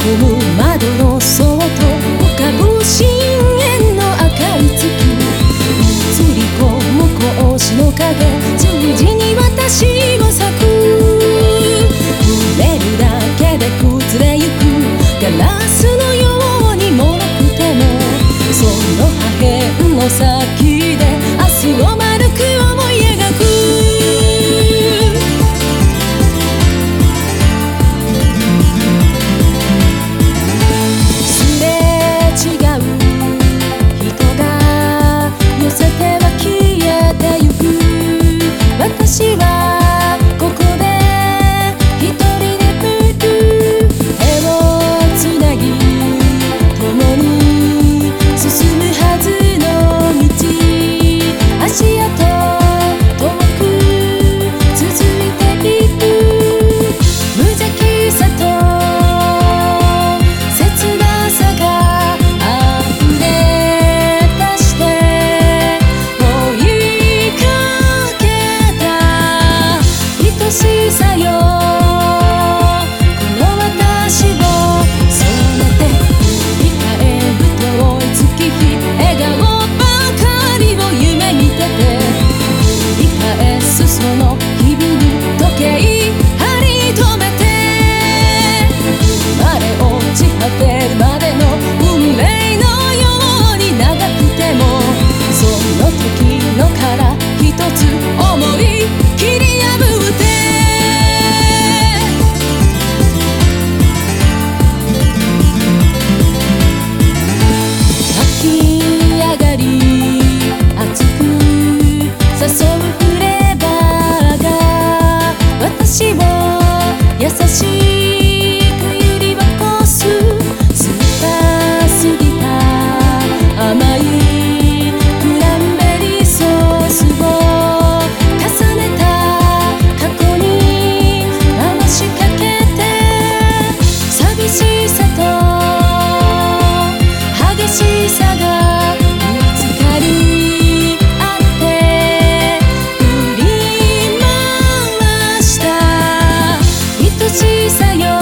込む窓のそっと浮かぶ深淵の赤い月、映り込む格子の影、十字に私を咲く。触れるだけで崩れゆくガラスのように脆くても、その破片の先で明日を丸く思い描く。私はここで一人で歩く。手をつなぎ共に進むはずの道、足跡遠く続いていく。無邪気さと切なさが溢れ出して追いか愛しさよ、この私をそめて振り返る遠い月日、笑顔ばかりを夢見てて、繰り返すその日々に時計針止めて、生まれ落ち果てるまでの運命のように長くても、その時の殻一つ思い切り破って、私を優しく揺り起こす。酸っぱすぎた甘いクランベリーソースを重ねた過去に回しかけて、寂しさと激しさがぶつかり合って振り回愛しさよ、こ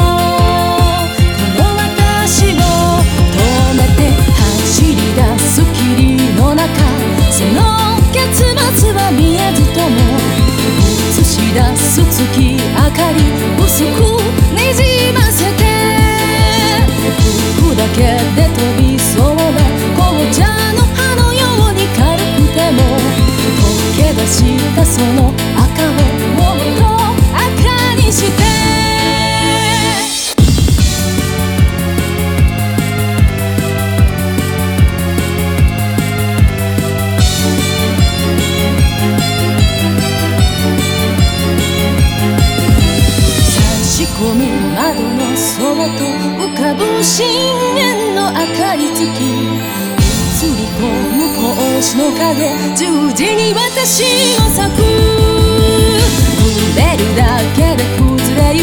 の私を止めて走り出す霧の中、その結末は見えずとも映し出す月明かり薄くにじませて、吹くだけで飛びそうな紅茶の葉のように軽くても、溶け出したその赤をもっと赤にして、窓のそっと浮かぶ深淵の赤い月、映り込む格子の影、十字に私を咲く。触れるだけで崩れ